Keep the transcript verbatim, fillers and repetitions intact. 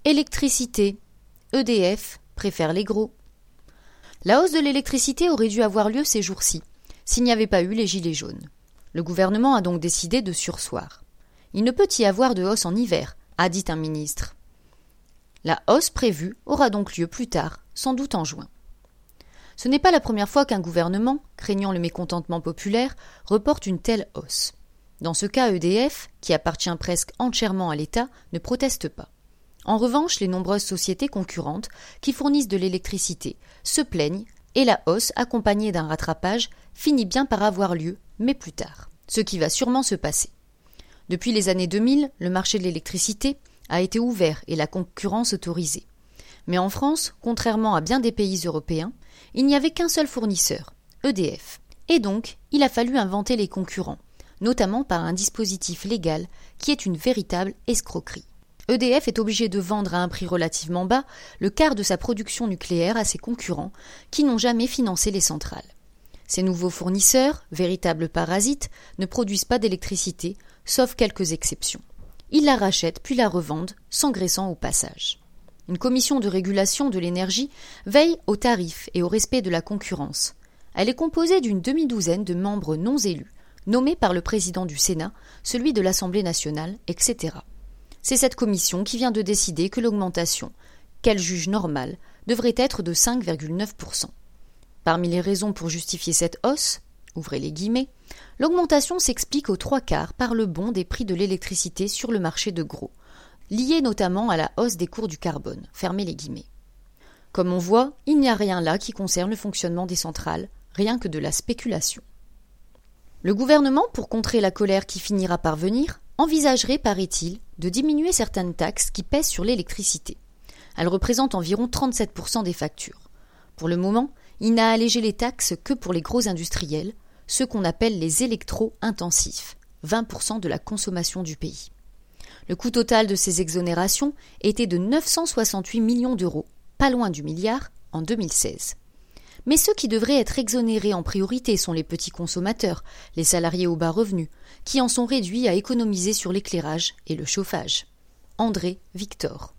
Électricité. E D F préfère les gros. La hausse de l'électricité aurait dû avoir lieu ces jours-ci, s'il n'y avait pas eu les gilets jaunes. Le gouvernement a donc décidé de surseoir. Il ne peut y avoir de hausse en hiver, a dit un ministre. La hausse prévue aura donc lieu plus tard, sans doute en juin. Ce n'est pas la première fois qu'un gouvernement, craignant le mécontentement populaire, reporte une telle hausse. Dans ce cas, E D F, qui appartient presque entièrement à l'État, ne proteste pas. En revanche, les nombreuses sociétés concurrentes qui fournissent de l'électricité se plaignent et la hausse, accompagnée d'un rattrapage, finit bien par avoir lieu, mais plus tard. Ce qui va sûrement se passer. Depuis les années deux mille, le marché de l'électricité a été ouvert et la concurrence autorisée. Mais en France, contrairement à bien des pays européens, il n'y avait qu'un seul fournisseur, E D F. Et donc, il a fallu inventer les concurrents, notamment par un dispositif légal qui est une véritable escroquerie. E D F est obligé de vendre à un prix relativement bas le quart de sa production nucléaire à ses concurrents qui n'ont jamais financé les centrales. Ces nouveaux fournisseurs, véritables parasites, ne produisent pas d'électricité, sauf quelques exceptions. Ils la rachètent puis la revendent, s'engraissant au passage. Une commission de régulation de l'énergie veille aux tarifs et au respect de la concurrence. Elle est composée d'une demi-douzaine de membres non élus, nommés par le président du Sénat, celui de l'Assemblée nationale, et cetera. C'est cette commission qui vient de décider que l'augmentation, qu'elle juge normale, devrait être de cinq virgule neuf pour cent. Parmi les raisons pour justifier cette hausse, ouvrez les guillemets, l'augmentation s'explique aux trois quarts par le bond des prix de l'électricité sur le marché de gros, lié notamment à la hausse des cours du carbone, fermez les guillemets. Comme on voit, il n'y a rien là qui concerne le fonctionnement des centrales, rien que de la spéculation. Le gouvernement, pour contrer la colère qui finira par venir, envisagerait, paraît-il, de diminuer certaines taxes qui pèsent sur l'électricité. Elles représentent environ trente-sept pour cent des factures. Pour le moment, il n'a allégé les taxes que pour les gros industriels, ceux qu'on appelle les électro-intensifs, vingt pour cent de la consommation du pays. Le coût total de ces exonérations était de neuf cent soixante-huit millions d'euros, pas loin du milliard, en deux mille seize. Mais ceux qui devraient être exonérés en priorité sont les petits consommateurs, les salariés aux bas revenus, qui en sont réduits à économiser sur l'éclairage et le chauffage. André Victor.